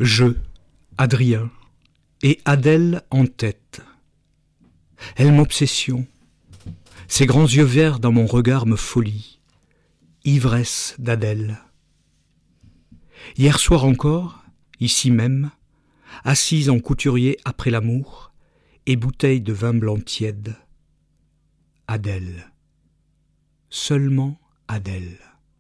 Je, Adrien, et Adèle en tête. Elle m'obsession. Ses grands yeux verts dans mon regard me folient. Ivresse d'Adèle. Hier soir encore, ici même, assise en couturier après l'amour, et bouteille de vin blanc tiède. Adèle. Seulement Adèle.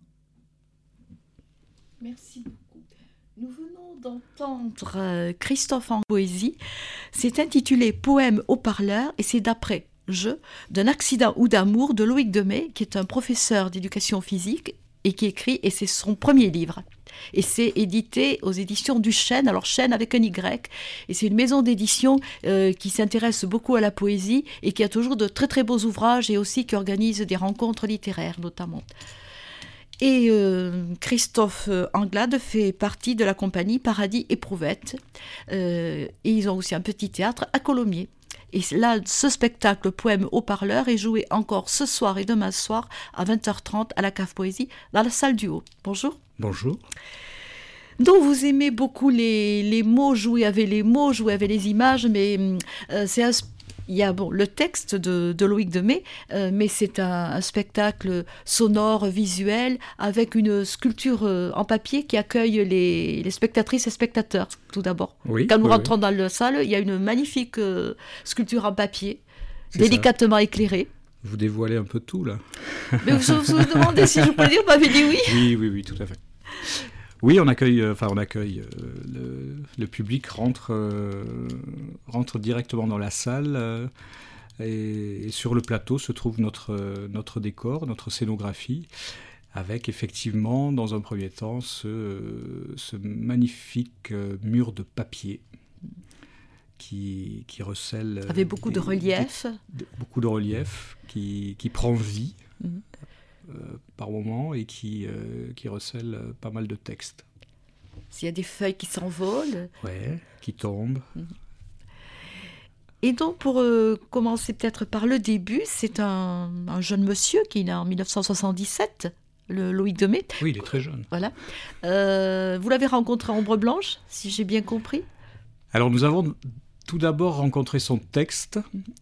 Merci beaucoup. Nous venons d'entendre Christophe en poésie. C'est intitulé Poème haut-parleur et c'est d'après Je, d'un accident ou d'amour de Loïc Demey, qui est un professeur d'éducation physique et qui écrit, et c'est son premier livre. Et c'est édité aux éditions du Chêne, alors Chêne avec un Y, et c'est une maison d'édition qui s'intéresse beaucoup à la poésie et qui a toujours de très très beaux ouvrages et aussi qui organise des rencontres littéraires notamment. Et Christophe Anglade fait partie de la compagnie Paradis Éprouvette, et ils ont aussi un petit théâtre à Colomiers. Et là, ce spectacle Poème haut-parleur est joué encore ce soir et demain soir à 20h30 à la Cave Poésie, dans la salle du Haut. Bonjour. Bonjour. Donc vous aimez beaucoup les mots, jouer avec les mots, jouer avec les images, mais il y a le texte de Loïc Demey, mais c'est un spectacle sonore, visuel, avec une sculpture en papier qui accueille les spectatrices et spectateurs, tout d'abord. Oui, Quand nous oui, rentrons dans la salle, il y a une magnifique sculpture en papier, C'est délicatement éclairée. Vous dévoilez un peu tout, là. Mais je vous demandais si je peux le dire, vous m'avez dit oui. Oui, tout à fait. Oui, on accueille le public rentre directement dans la salle et sur le plateau se trouve notre décor, notre scénographie, avec effectivement dans un premier temps ce magnifique mur de papier qui recèle avec beaucoup de relief, beaucoup de relief qui prend vie. Par moment et qui recèle pas mal de textes. S'il y a des feuilles qui s'envolent. Ouais, qui tombent. Et donc, pour commencer peut-être par le début, c'est un jeune monsieur qui est né en 1977, le Loïc Demey. Oui, il est très jeune. Voilà. Vous l'avez rencontré à Ombre Blanche, si j'ai bien compris. Alors, nous avons tout d'abord rencontré son texte,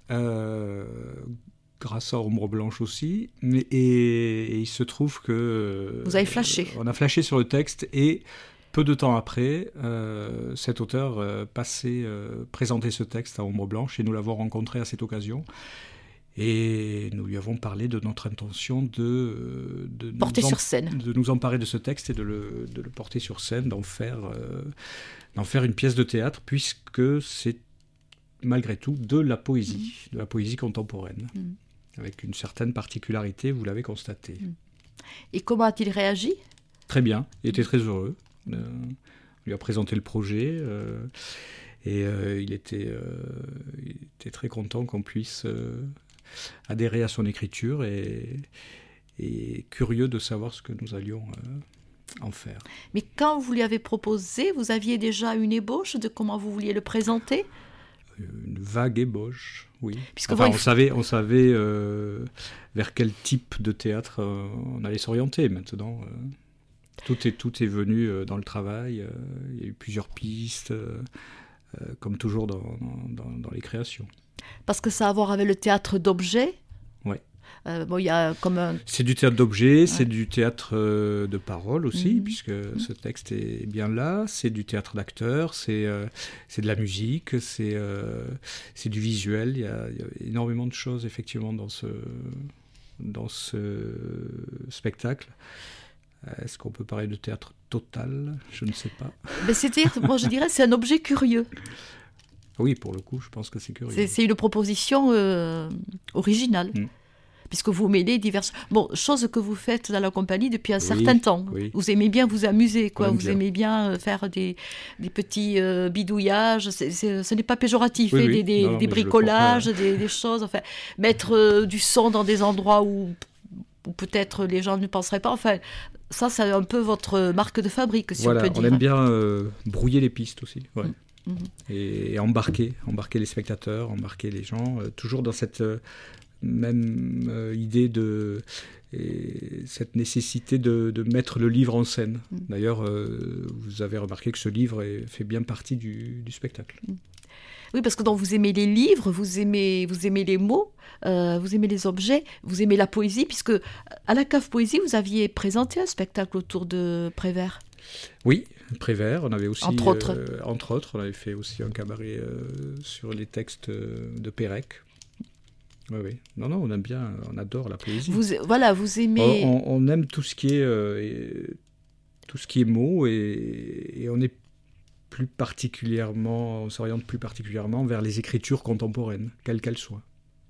grâce à Ombre Blanche aussi, et il se trouve que... Vous avez flashé. On a flashé sur le texte, et peu de temps après, cet auteur présentait ce texte à Ombre Blanche, et nous l'avons rencontré à cette occasion. Et nous lui avons parlé de notre intention de porter sur scène. De nous emparer de ce texte et de le porter sur scène, d'en faire une pièce de théâtre, puisque c'est malgré tout de la poésie contemporaine. Avec une certaine particularité, vous l'avez constaté. Et comment a-t-il réagi ? Très bien, il était très heureux. On lui a présenté le projet et il était très content qu'on puisse adhérer à son écriture et curieux de savoir ce que nous allions en faire. Mais quand vous lui avez proposé, vous aviez déjà une ébauche de comment vous vouliez le présenter ? Une vague ébauche, oui. Enfin, on savait vers quel type de théâtre on allait s'orienter. Maintenant, tout est venu dans le travail. Il y a eu plusieurs pistes, comme toujours dans les créations. Parce que ça a à voir avec le théâtre d'objets. Oui. Il y a comme C'est du théâtre d'objets, c'est du théâtre de parole aussi, puisque ce texte est bien là. C'est du théâtre d'acteurs, c'est de la musique, c'est du visuel. Il y a énormément de choses, effectivement, dans ce spectacle. Est-ce qu'on peut parler de théâtre total ? Je ne sais pas. Mais c'est-à-dire, moi je dirais, c'est un objet curieux. Oui, pour le coup, je pense que c'est curieux. C'est une proposition originale. Puisque vous mêlez diverses... chose que vous faites dans la compagnie depuis un certain temps. Oui. Vous aimez bien vous amuser, quoi. Vous aimez bien faire des petits bidouillages. Ce n'est pas péjoratif, oui. Des bricolages, des choses. Enfin, mettre du son dans des endroits où peut-être les gens ne penseraient pas. Enfin, ça, c'est un peu votre marque de fabrique, si on peut dire. On aime bien brouiller les pistes aussi. Ouais. Et embarquer les spectateurs, embarquer les gens, toujours dans cette même idée cette nécessité de mettre le livre en scène. D'ailleurs, vous avez remarqué que ce livre fait bien partie du spectacle. Oui, parce que donc vous aimez les livres, vous aimez les mots, vous aimez les objets, vous aimez la poésie, puisque à la Cave Poésie, vous aviez présenté un spectacle autour de Prévert. Oui, Prévert, on avait aussi, entre autres, on avait fait aussi un cabaret sur les textes de Pérec. Oui. Non, on aime bien, on adore la poésie. Vous aimez... On aime tout ce qui est mots, et on est on s'oriente plus particulièrement vers les écritures contemporaines, quelles qu'elles soient.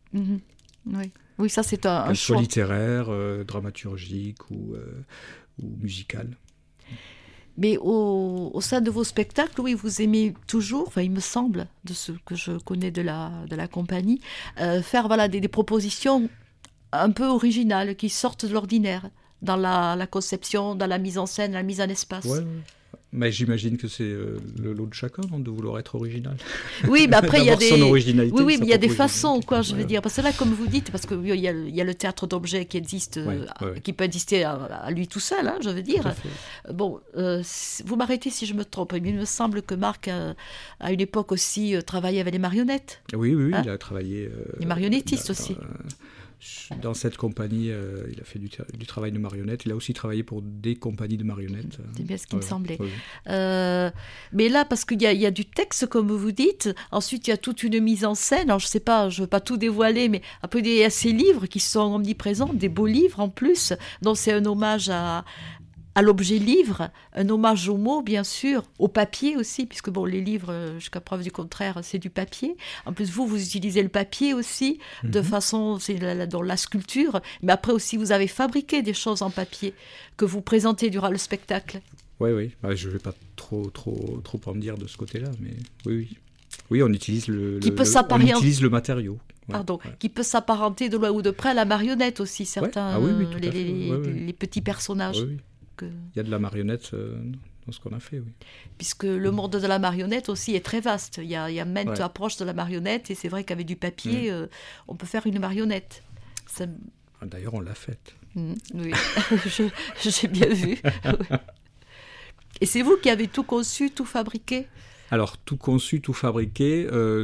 Oui, ça c'est un choix. Soit littéraire, dramaturgique ou musical. Mais au sein de vos spectacles, oui, vous aimez toujours, enfin il me semble, de ce que je connais de la compagnie, faire des propositions un peu originales, qui sortent de l'ordinaire, dans la conception, dans la mise en scène, la mise en espace. Ouais. Mais j'imagine que c'est le lot de chacun, non, de vouloir être original. Oui, mais après il y a son originalité. Oui, mais il y a des façons, quoi, je veux dire. Parce que là, comme vous dites, parce qu'il y a le théâtre d'objets qui existe, qui peut exister à lui tout seul, hein, je veux dire. Bon, vous m'arrêtez si je me trompe, mais il me semble que Marc à une époque aussi travaillait avec les marionnettes. Oui, il a travaillé. Les marionnettistes aussi. Dans cette compagnie, il a fait du travail de marionnette. Il a aussi travaillé pour des compagnies de marionnettes. C'est bien ce qui me semblait. Oui. Mais là, parce qu'il y a du texte, comme vous dites, ensuite il y a toute une mise en scène. Alors je sais pas, je veux pas tout dévoiler, mais après il y a ces livres qui sont omniprésents, des beaux livres en plus. Donc c'est un hommage à l'objet livre, un hommage aux mots, bien sûr, au papier aussi, puisque bon, les livres, jusqu'à preuve du contraire, c'est du papier. En plus, vous utilisez le papier aussi, de façon, c'est dans la sculpture, mais après aussi, vous avez fabriqué des choses en papier que vous présentez durant le spectacle. Oui. Je ne vais pas trop en dire de ce côté-là, mais oui. Oui, on utilise le matériau. Qui peut s'apparenter de loin ou de près à la marionnette aussi, certains, les petits personnages. Oui. Il y a de la marionnette dans ce qu'on a fait, oui. Puisque le monde de la marionnette aussi est très vaste. Il y a maintes approches de la marionnette, et c'est vrai qu'avec du papier, on peut faire une marionnette. D'ailleurs, on l'a faite. Oui, j'ai bien vu. Et c'est vous qui avez tout conçu, tout fabriqué ? Alors, tout conçu, tout fabriqué,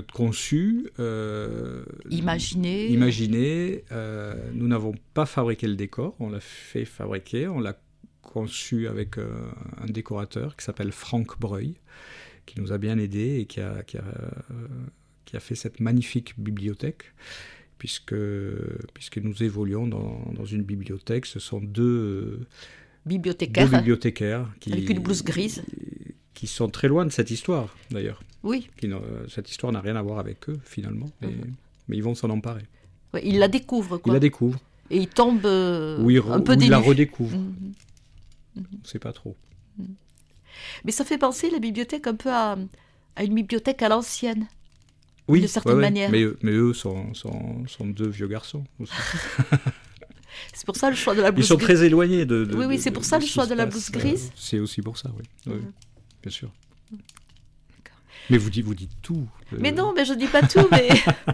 imaginé. Nous n'avons pas fabriqué le décor, on l'a fait fabriquer, on l'a conçu avec un décorateur qui s'appelle Franck Breuil, qui nous a bien aidés et qui a fait cette magnifique bibliothèque, puisque nous évoluons dans une bibliothèque. Ce sont deux bibliothécaires avec une blouse grise, qui sont très loin de cette histoire, d'ailleurs. Oui. Cette histoire n'a rien à voir avec eux, finalement, mais ils vont s'en emparer. Ouais, ils la découvrent, quoi. Ils la découvrent. Et ils tombent un peu dénus. Ils la redécouvrent. On ne sait pas trop. Mais ça fait penser, la bibliothèque, un peu à une bibliothèque à l'ancienne. Oui, de certaine manière. Mais eux sont deux vieux garçons aussi. C'est pour ça le choix de la blouse grise. Ils sont très éloignés de oui, c'est pour ça le choix de la blouse grise. C'est aussi pour ça, oui. Bien sûr. D'accord. Mais vous dites tout. Mais non, mais je dis pas tout, mais...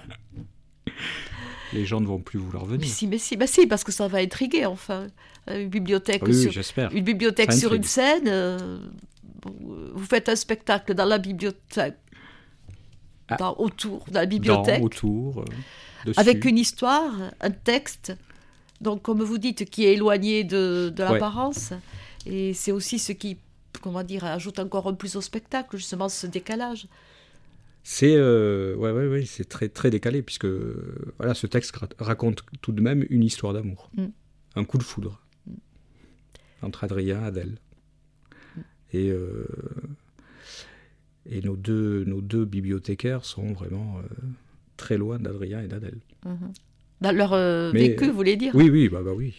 Les gens ne vont plus vouloir venir. Mais si, parce que ça va intriguer, enfin. Une bibliothèque, j'espère. Une bibliothèque sur une scène, vous faites un spectacle dans la bibliothèque, autour de la bibliothèque, dessus. Avec une histoire, un texte, donc comme vous dites, qui est éloigné de l'apparence, et c'est aussi ce qui, ajoute encore un plus au spectacle, justement ce décalage. C'est c'est très très décalé, puisque ce texte raconte tout de même une histoire d'amour, un coup de foudre entre Adrien et Adèle, et nos deux bibliothécaires sont vraiment très loin d'Adrien et d'Adèle. Dans leur vécu, vous voulez dire ? Oui, bah oui.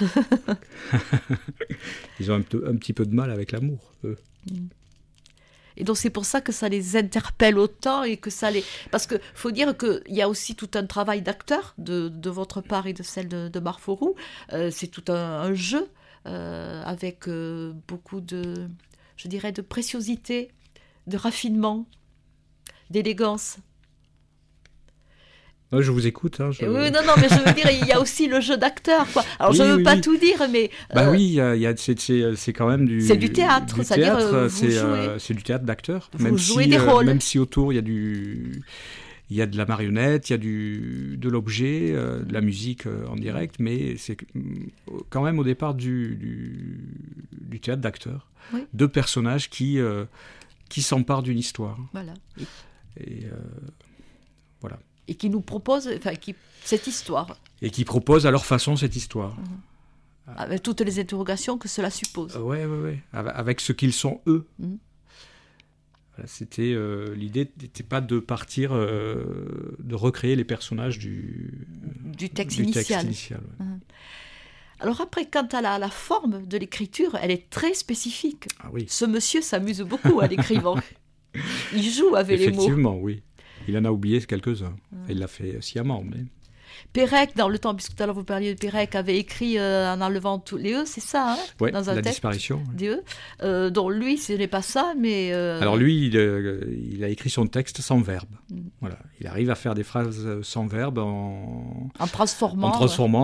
Ils ont un petit peu de mal avec l'amour, eux. Et donc c'est pour ça que ça les interpelle autant, et que ça les... Parce qu'il faut dire qu'il y a aussi tout un travail d'acteur de votre part et de celle de Marforou. C'est tout un jeu avec beaucoup de préciosité, de raffinement, d'élégance. Je vous écoute. Hein, Oui, non, mais je veux dire, il y a aussi le jeu d'acteur, quoi. Alors, oui, je ne veux pas oui. tout dire, mais... Oui, c'est quand même du... C'est du théâtre, c'est-à-dire vous jouez... c'est du théâtre d'acteur. Vous jouez des rôles. Même si autour, il y a de la marionnette, il y a de l'objet, de la musique en direct, mais c'est quand même au départ du théâtre d'acteur. Oui. Deux personnages qui s'emparent d'une histoire. Voilà. Et voilà. Et qui nous proposent cette histoire. Et qui proposent à leur façon cette histoire. Avec toutes les interrogations que cela suppose. Oui. Avec ce qu'ils sont eux. Voilà, l'idée n'était pas de partir, de recréer les personnages du texte initial. Ouais. Alors après, quant à la forme de l'écriture, elle est très spécifique. Ah oui. Ce monsieur s'amuse beaucoup à l'écrivant. Il joue avec les mots. Effectivement, oui. Il en a oublié quelques-uns. Il l'a fait sciemment. Mais... Pérec, dans le temps, puisque tout à l'heure vous parliez de Pérec, avait écrit en enlevant tous les E, c'est ça, oui, dans un la texte disparition. Des E. Donc lui, ce n'est pas ça, mais... Alors lui, il a écrit son texte sans verbe. Voilà. Il arrive à faire des phrases sans verbe en transformant,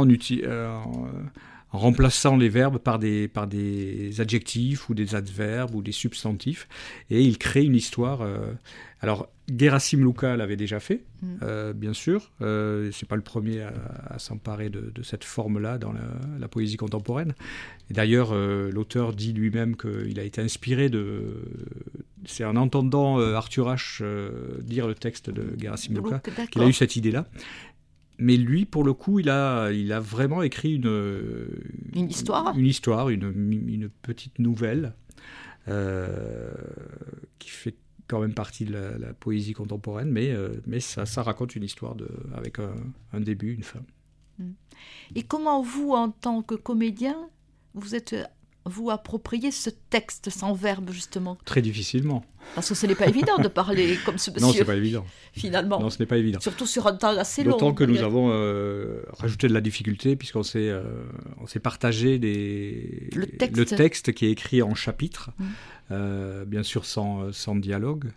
en remplaçant les verbes par des adjectifs ou des adverbes ou des substantifs, et il crée une histoire. Alors, Gerasim Luca l'avait déjà fait, bien sûr. C'est pas le premier à s'emparer de cette forme-là dans la poésie contemporaine. Et d'ailleurs, l'auteur dit lui-même qu'il a été inspiré c'est en entendant Arthur H. Dire le texte de Gerasim Luca qu'il a eu cette idée-là. Mais lui, pour le coup, il a vraiment écrit une histoire, une petite nouvelle qui fait quand même partie de la poésie contemporaine, mais ça raconte une histoire avec un début, une fin. Et comment vous, en tant que comédien, vous appropriez ce texte sans verbe, justement? Très difficilement. Parce que ce n'est pas évident de parler comme ce monsieur. Non, ce n'est pas évident. Finalement. Non, ce n'est pas évident. Surtout sur un temps assez long. D'autant que nous avons rajouté de la difficulté, puisqu'on s'est partagé le texte qui est écrit en chapitres, bien sûr sans dialogue.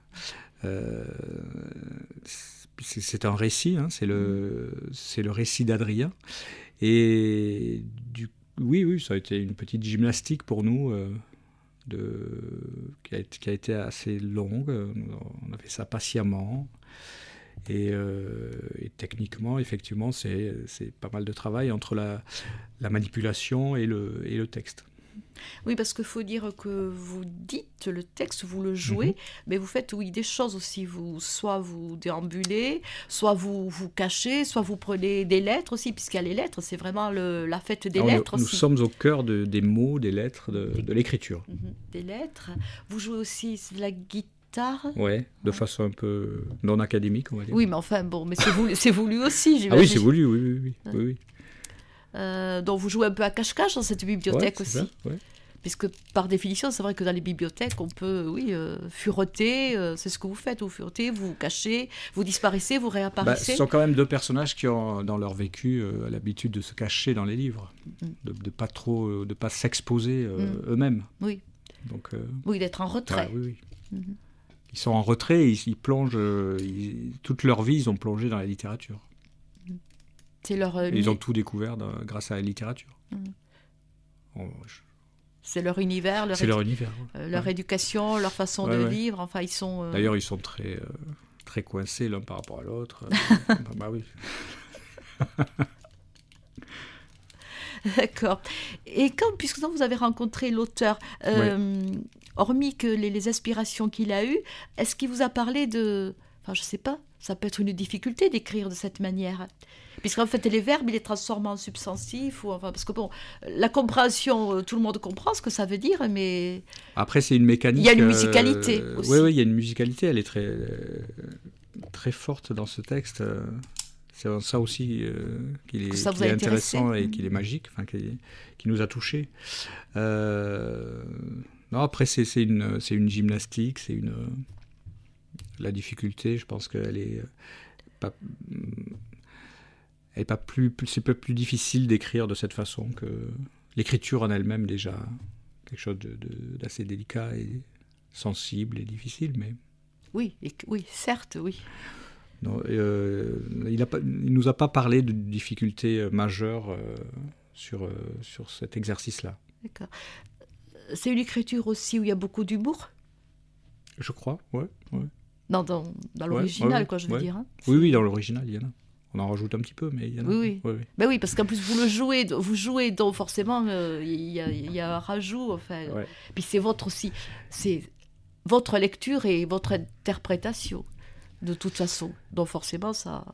C'est un récit, hein, c'est le récit d'Adrien. Et oui, ça a été une petite gymnastique pour nous qui a été assez longue. On a fait ça patiemment. Et techniquement, effectivement, c'est pas mal de travail entre la manipulation et le texte. Oui, parce qu'il faut dire que vous dites le texte, vous le jouez, mais vous faites, des choses aussi. Soit vous déambulez, soit vous cachez, soit vous prenez des lettres aussi, puisqu'il y a les lettres, c'est vraiment la fête des lettres aussi. Nous sommes au cœur des mots, des lettres, de l'écriture. Des lettres. Vous jouez aussi de la guitare. Oui, de façon un peu non académique, on va dire. Oui, mais enfin, mais c'est voulu aussi, j'imagine. Ah oui, c'est voulu, oui. Donc vous jouez un peu à cache-cache dans cette bibliothèque aussi. Ça, ouais. Puisque par définition, c'est vrai que dans les bibliothèques, on peut, fureter, c'est ce que vous faites, vous furotez, vous vous cachez, vous disparaissez, vous réapparaissez. Ce sont quand même deux personnages qui ont, dans leur vécu, l'habitude de se cacher dans les livres, de pas s'exposer eux-mêmes. Oui. Donc, d'être en retrait. Oui. Ils sont en retrait, ils plongent, toute leur vie, ils ont plongé dans la littérature. C'est ils ont tout découvert grâce à la littérature. C'est leur univers, leur éducation, leur façon de vivre. Enfin, ils sont. D'ailleurs, ils sont très, très coincés l'un par rapport à l'autre. Oui. D'accord. Et puisque vous avez rencontré l'auteur, hormis que les aspirations qu'il a eues, est-ce qu'il vous a parlé de... Enfin, je ne sais pas, ça peut être une difficulté d'écrire de cette manière. Puisqu'en fait, les verbes, il les transforme en substantifs. Parce que la compréhension, tout le monde comprend ce que ça veut dire, mais... Après, c'est une mécanique... Il y a une musicalité aussi. Oui, il y a une musicalité, elle est très, très forte dans ce texte. C'est ça aussi qu'il est intéressant et qu'il est magique, qui nous a touchés. Non, après, c'est une gymnastique, la difficulté, je pense qu'elle est pas... c'est pas plus difficile d'écrire de cette façon que l'écriture en elle-même, déjà quelque chose d'assez délicat et sensible et difficile, mais... Oui, certes, oui. Non, il nous a pas parlé de difficultés majeures sur cet exercice-là. D'accord. C'est une écriture aussi où il y a beaucoup d'humour? Je crois, ouais. Non, dans l'original, quoi, je veux dire. Hein. Oui, dans l'original, il y en a. On en rajoute un petit peu, mais il y en a. Oui. Ben oui, parce qu'en plus, vous jouez, donc forcément, il y a un rajout. Enfin. Ouais. Puis c'est votre lecture et votre interprétation, de toute façon. Donc forcément, ça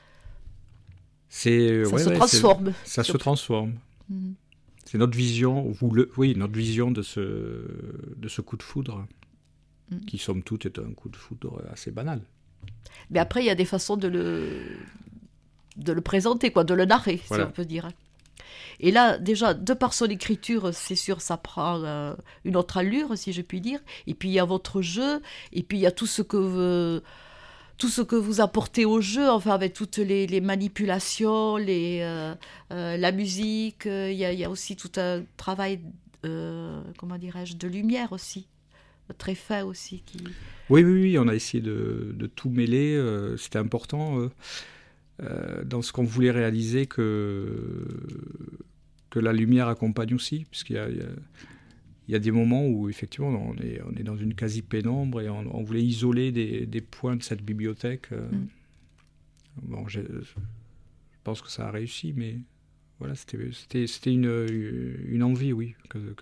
se transforme. Ça se transforme. Mm-hmm. C'est notre vision, notre vision de ce coup de foudre, qui somme toute est un coup de foudre assez banal. Mais après, il y a des façons de le présenter, quoi, de le narrer, voilà. Si on peut dire. Et là, déjà, de par son écriture, c'est sûr, ça prend une autre allure, si je puis dire. Et puis, il y a votre jeu, et puis il y a tout ce que vous apportez au jeu, enfin, avec toutes les manipulations, la musique. Il y a aussi tout un travail, comment dirais-je, de lumière aussi, très fin aussi. Oui, on a essayé de tout mêler. C'était important dans ce qu'on voulait réaliser que la lumière accompagne aussi, puisqu'il y a des moments où effectivement on est dans une quasi-pénombre et on voulait isoler des points de cette bibliothèque. Bon, je pense que ça a réussi, mais voilà, c'était une envie, oui,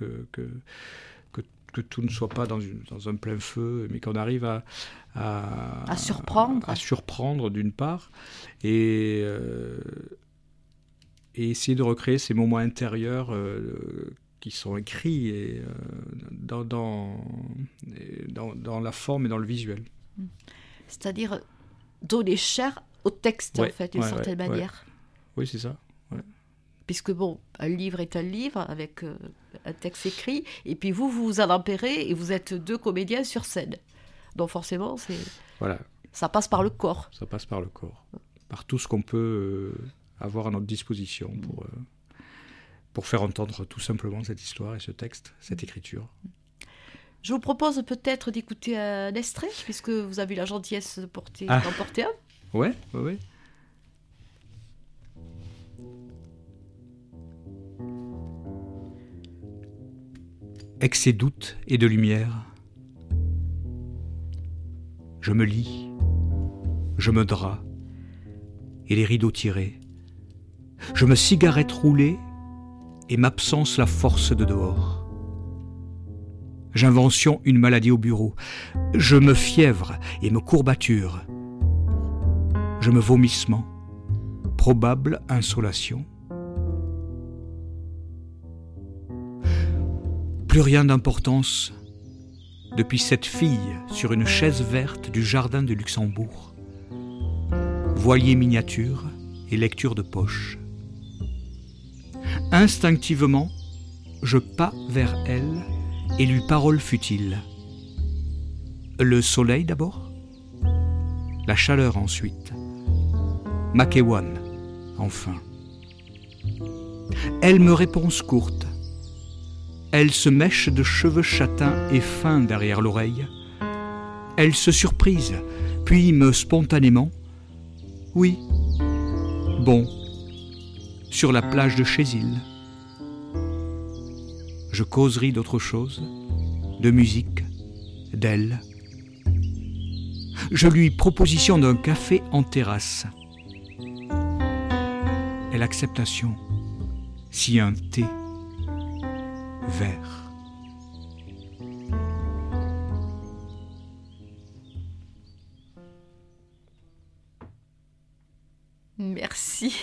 que tout ne soit pas dans un plein feu, mais qu'on arrive à surprendre d'une part, et essayer de recréer ces moments intérieurs qui sont écrits et dans la forme et dans le visuel. C'est-à-dire donner chair au texte, en fait, d'une certaine manière. Oui, c'est ça. Ouais. Puisque, bon, un livre est un livre avec un texte écrit, et puis vous en empérez, et vous êtes 2 comédiens sur scène. Donc forcément, ça passe par le corps. Ça passe par le corps. Par tout ce qu'on peut avoir à notre disposition pour faire entendre tout simplement cette histoire et ce texte, cette écriture. Je vous propose peut-être d'écouter un extrait, puisque vous avez eu la gentillesse d'en porter un. Ouais. Excès doute et de lumière, je me lis, je me drap, et les rideaux tirés, je me cigarette roulée, et m'absence la force de dehors. J'invention une maladie au bureau, je me fièvre et me courbature, je me vomissement, probable insolation. Plus rien d'importance depuis cette fille sur une chaise verte du jardin de Luxembourg. Voilier miniature et lecture de poche. Instinctivement, je pas vers elle et lui parole futile. Le soleil d'abord, la chaleur ensuite, Makewan, enfin. Elle me répond courte. Elle se mèche de cheveux châtains et fins derrière l'oreille. Elle se surprise, puis me spontanément. Oui, bon, sur la plage de Chézil. Je causerai d'autre chose, de musique, d'elle. Je lui proposition d'un café en terrasse. Et l'acceptation, si un thé vert. Merci.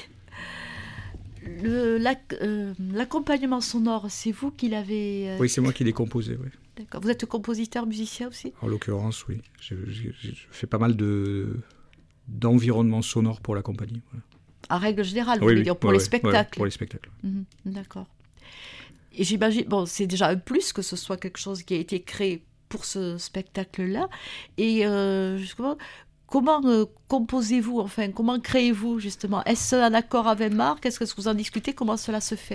L'accompagnement sonore, c'est vous qui l'avez... Oui, c'est moi qui l'ai composé, oui. D'accord. Vous êtes compositeur, musicien aussi ? En l'occurrence, oui. Je fais pas mal d'environnement sonore pour la compagnie. Voilà. En règle générale, vous voulez dire, pour les spectacles. Pour les spectacles. D'accord. Et j'imagine, bon, c'est déjà un plus que ce soit quelque chose qui a été créé pour ce spectacle-là. Et justement, comment composez-vous, enfin, comment créez-vous, justement ? Est-ce un accord avec Marc ? Est-ce que vous en discutez ? Comment cela se fait ?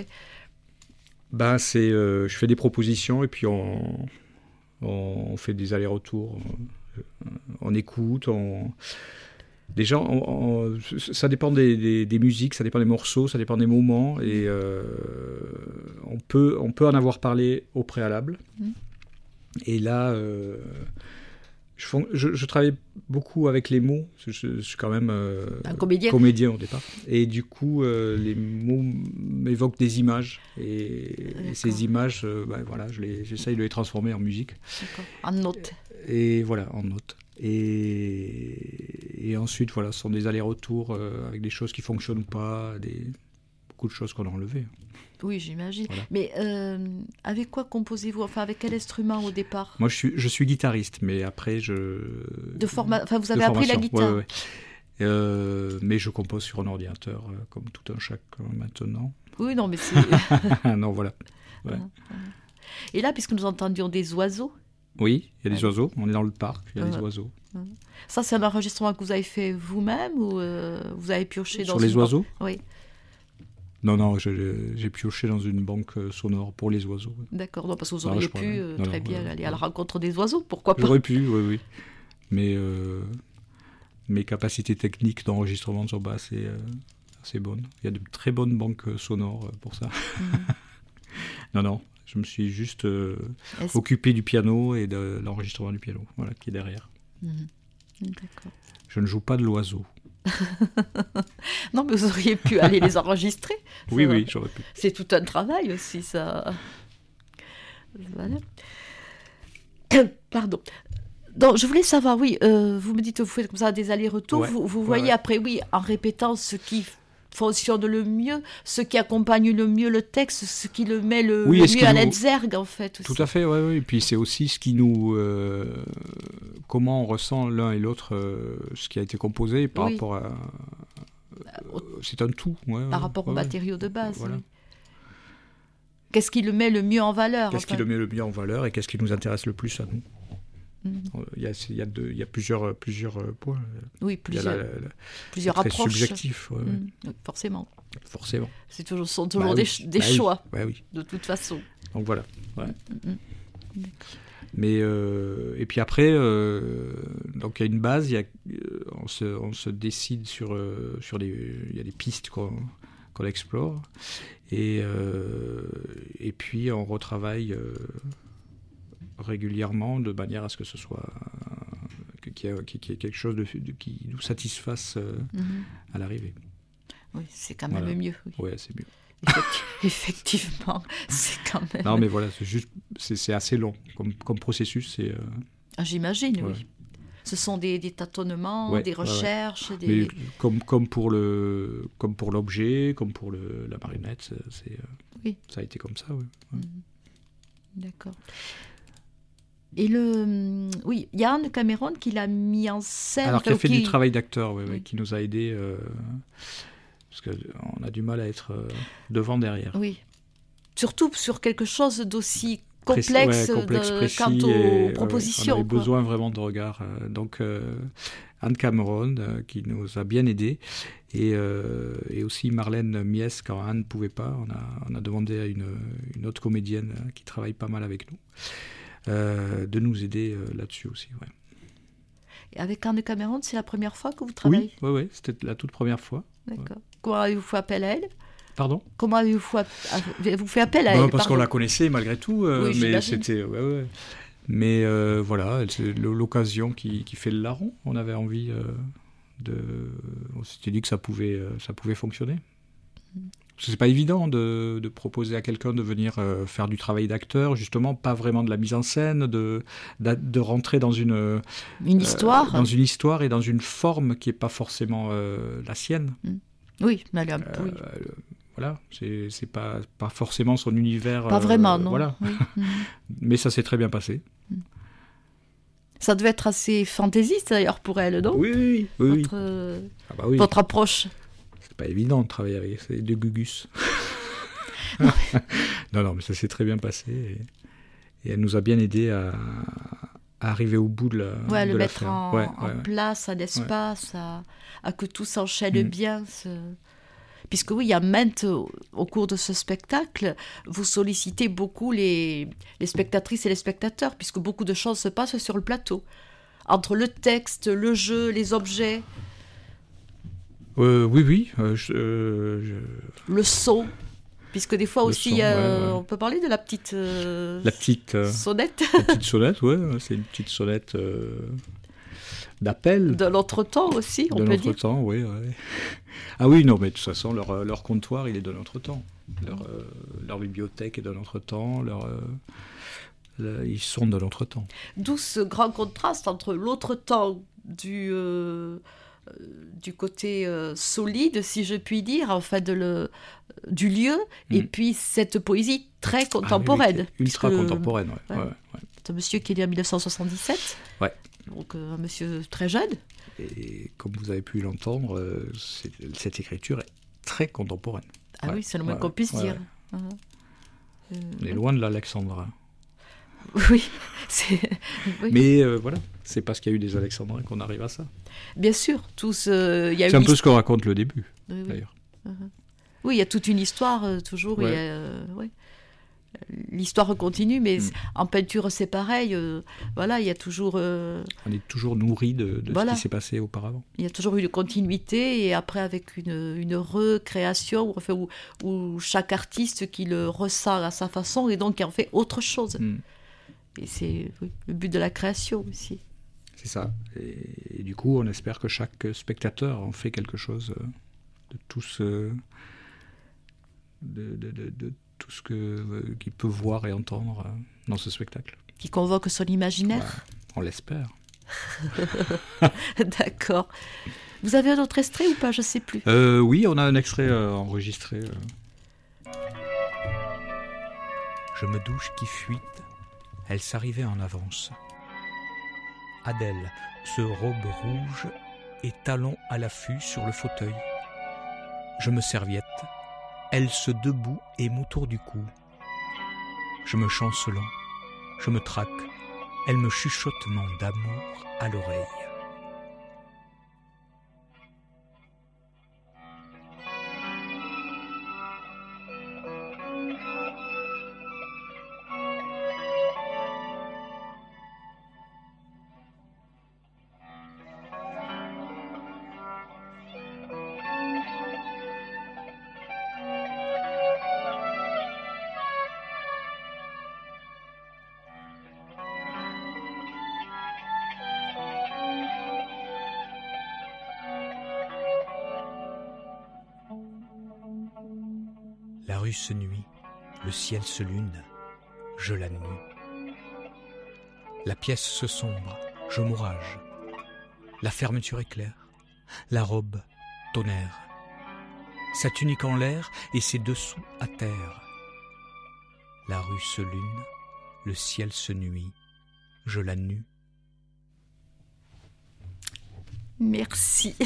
Je fais des propositions et puis on fait des allers-retours. On écoute, Les gens, ça dépend des musiques, ça dépend des morceaux, ça dépend des moments, et on peut en avoir parlé au préalable. Et là, je travaille beaucoup avec les mots. Je suis quand même un comédien au départ. Et du coup, les mots m'évoquent des images. Et ces images, voilà, j'essaye de les transformer en musique. D'accord. En notes. Et voilà, en notes. Et ensuite, voilà, ce sont des allers-retours avec des choses qui ne fonctionnent pas, beaucoup de choses qu'on a enlevées. Oui, j'imagine. Voilà. Mais avec quoi composez-vous? Enfin, avec quel instrument au départ? Moi, je suis guitariste, mais après, Enfin, vous avez appris la guitare. Ouais. Mais je compose sur un ordinateur, comme tout un chacun maintenant. Oui, non, mais c'est... Non, voilà. Ouais. Et là, puisque nous entendions des oiseaux... Oui, il y a des oiseaux. On est dans le parc, il y a des oiseaux. Ça, c'est un enregistrement que vous avez fait vous-même ou vous avez pioché dans sur les oiseaux? Oui. Non, j'ai pioché dans une banque sonore pour les oiseaux. D'accord, non, parce que vous auriez pu très bien aller à la rencontre des oiseaux, pourquoi pas? J'aurais pu, oui. Mais mes capacités techniques d'enregistrement sont pas assez bonnes. Il y a de très bonnes banques sonores pour ça. Non, je me suis juste occupé du piano et de l'enregistrement du piano, voilà, qui est derrière. D'accord. Je ne joue pas de l'oiseau. Non, mais vous auriez pu aller les enregistrer. Oui, j'aurais pu. C'est tout un travail aussi, ça. Voilà. Pardon. Donc, je voulais savoir, oui, vous me dites que vous faites comme ça des allers-retours. Ouais, vous voyez après, oui, en répétant ce qui fonctionne le mieux, ce qui accompagne le mieux le texte, ce qui le met le mieux à l'exergue, en fait. Aussi. Tout à fait, oui. Et puis c'est aussi ce qui nous... comment on ressent l'un et l'autre ce qui a été composé par rapport à... c'est un tout. Par rapport aux matériaux de base. Voilà. Oui. Qu'est-ce qui le met le mieux en valeur? Qu'est-ce qui le met le mieux en valeur et qu'est-ce qui nous intéresse le plus à nous? Il y a plusieurs points. Oui, plusieurs très approches. Subjectif. Oui, forcément. Sont toujours bah des choix, oui. de toute façon. Donc voilà. Ouais. Mais et puis après, donc il y a une base, on se décide sur il y a des pistes qu'on explore et puis on retravaille régulièrement de manière à ce que ce soit qu'il y ait quelque chose qui nous satisfasse à l'arrivée. Oui, c'est quand même mieux. Oui, c'est mieux. Effectivement, c'est quand même... Non, mais voilà, c'est assez long comme processus. J'imagine, oui. Ce sont des tâtonnements, des recherches... Mais comme pour l'objet, comme pour la marionnette, ça a été comme ça, oui. D'accord. Et il y a Anne Cameron qui l'a mis en scène. Alors, qui a fait du travail d'acteur, qui nous a aidés, parce qu'on a du mal à être devant, derrière. Oui. Surtout sur quelque chose d'aussi complexe, précis, quant aux propositions. On avait besoin vraiment de regard. Donc, Anne Cameron, qui nous a bien aidés, et aussi Marlène Mies, quand Anne ne pouvait pas, on a demandé à une autre comédienne qui travaille pas mal avec nous, de nous aider là-dessus aussi. Ouais. Et avec Anne Cameron, c'est la première fois que vous travaillez? Oui, c'était la toute première fois. D'accord. Comment avez-vous fait appel à elle? Pardon? Comment avez-vous fait appel à elle? Parce qu'on la connaissait malgré tout, oui, mais c'était... Mais voilà, c'est l'occasion qui fait le larron. On avait envie on s'était dit que ça pouvait fonctionner. Parce que c'est pas évident de proposer à quelqu'un de venir faire du travail d'acteur, justement, pas vraiment de la mise en scène, de rentrer dans une histoire, dans une histoire et dans une forme qui est pas forcément la sienne. Oui, mais voilà, c'est pas forcément son univers. Pas vraiment, non. Voilà. Oui. Mais ça s'est très bien passé. Ça devait être assez fantaisiste d'ailleurs pour elle, non? Oui. Votre approche. C'est pas évident de travailler avec, c'est de Gugus. Non, mais ça s'est très bien passé et elle nous a bien aidé à arriver au bout de la le mettre en place, à l'espace, à que tout s'enchaîne bien. Puisque oui, il y a au cours de ce spectacle, vous sollicitez beaucoup les spectatrices et les spectateurs, puisque beaucoup de choses se passent sur le plateau. Entre le texte, le jeu, les objets. Oui. Le son, puisque des fois Le aussi, son, ouais. on peut parler de la petite sonnette La petite sonnette, ouais, c'est une petite sonnette d'appel. de notre temps aussi, on De peut notre dire. temps, oui. Ah oui, non, mais de toute façon, leur comptoir, il est de notre temps. Leur bibliothèque est de notre temps. Ils sont de notre temps. D'où ce grand contraste entre l'autre temps du côté solide, si je puis dire, enfin du lieu, et puis cette poésie très contemporaine. Ultra contemporaine, ouais. C'est un monsieur qui est né en 1977, Ouais. donc un monsieur très jeune. Et comme vous avez pu l'entendre, cette écriture est très contemporaine. Ah oui, c'est le moins qu'on puisse dire. Ouais. On est loin de l'alexandrin. Oui. Mais voilà, c'est parce qu'il y a eu des alexandrins qu'on arrive à ça. Bien sûr, c'est un peu ce qu'on raconte le début, d'ailleurs. Oui, il y a toute une histoire, toujours. L'histoire continue, mais en peinture, c'est pareil. Voilà, il y a toujours... On est toujours nourri de ce qui s'est passé auparavant. Il y a toujours une continuité, et après, avec une recréation, où chaque artiste qui le ressent à sa façon, et donc qui en fait autre chose. Et c'est le but de la création aussi. C'est ça. Et du coup, on espère que chaque spectateur en fait quelque chose de tout ce... de tout ce qu'il peut voir et entendre dans ce spectacle. Qui convoque son imaginaire. Ouais, on l'espère. D'accord. Vous avez un autre extrait ou pas? Je ne sais plus. Oui, on a un extrait enregistré. Je me douche qui fuite, elle s'arrivait en avance. Adèle, ce robe rouge et talons à l'affût sur le fauteuil. Je me serviette, elle se debout et m'autour du cou. Je me chancelant, je me traque, elle me chuchotement d'amour à l'oreille. La rue se nuit, le ciel se lune, je la nue. La pièce se sombre, je m'orage. La fermeture éclaire, la robe tonnerre. Sa tunique en l'air et ses dessous à terre. La rue se lune, le ciel se nuit, je la nue. Merci.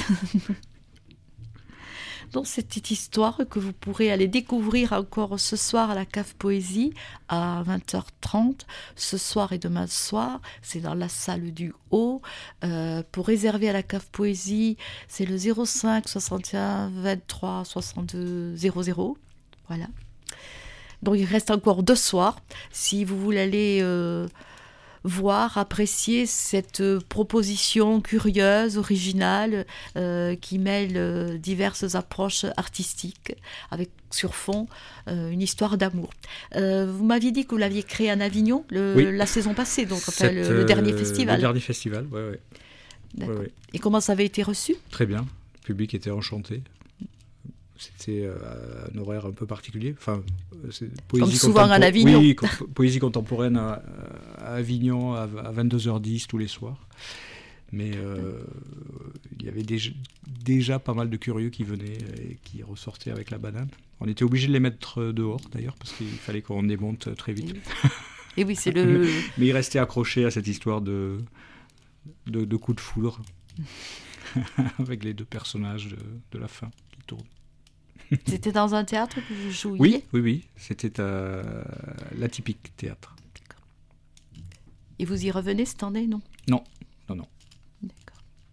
Donc c'est une histoire que vous pourrez aller découvrir encore ce soir à la Cave Poésie à 20h30. Ce soir et demain soir, c'est dans la salle du Haut. Pour réserver à la Cave Poésie, c'est le 05 61 23 62 00. Voilà. Donc il reste encore 2 soirs. Si vous voulez aller voir, apprécier cette proposition curieuse, originale, qui mêle diverses approches artistiques, avec sur fond une histoire d'amour. Vous m'aviez dit que vous l'aviez créé en Avignon la saison passée, donc le dernier festival. Le dernier festival, oui. D'accord. Ouais. Et comment ça avait été reçu? Très bien, le public était enchanté. C'était un horaire un peu particulier. Enfin, c'est comme souvent en Avignon. Oui, poésie contemporaine à Avignon à 22h10 tous les soirs. Mais il y avait déjà pas mal de curieux qui venaient et qui ressortaient avec la banane. On était obligé de les mettre dehors d'ailleurs parce qu'il fallait qu'on démonte très vite. Et oui, c'est le... Mais ils restaient accrochés à cette histoire de coup de foudre avec les 2 personnages de la fin qui tournent. C'était dans un théâtre que vous jouiez? Oui. C'était l'Atypique Théâtre. D'accord. Et vous y revenez cette année, non? Non. D'accord.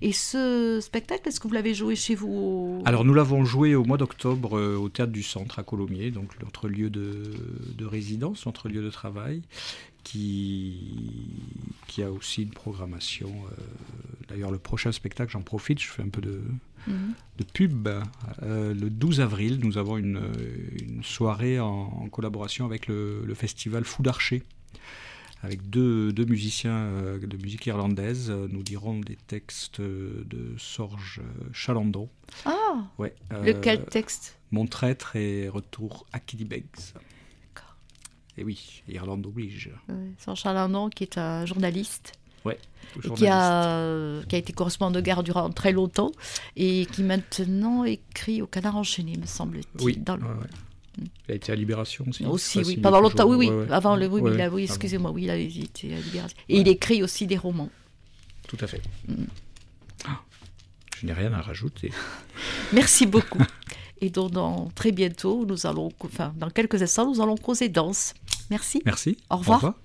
Et ce spectacle, est-ce que vous l'avez joué chez vous Alors nous l'avons joué au mois d'octobre au Théâtre du Centre à Colomiers, donc notre lieu de résidence, notre lieu de travail, qui a aussi une programmation. D'ailleurs, le prochain spectacle, j'en profite, je fais un peu de pub. Le 12 avril, nous avons une soirée en collaboration avec le festival Fou d'Archer. Avec deux musiciens de musique irlandaise, nous dirons des textes de Sorge Chalandon. Ah, ouais, lequel texte? Mon traître et retour à Killybegs. D'accord. Et oui, Irlande oblige. Sorge Chalandon, qui est un journaliste. Ouais, qui a été correspondant de guerre durant très longtemps et qui maintenant écrit au Canard enchaîné, me semble-t-il. Oui, il a été à Libération aussi. Aussi, oui, pendant longtemps, oui. Avant le, oui, excusez-moi, oui, il a été à Libération. Et il écrit aussi des romans. Tout à fait. Je n'ai rien à rajouter. Merci beaucoup. Et donc, très bientôt, dans quelques instants, nous allons causer danse. Merci. Merci. Au revoir.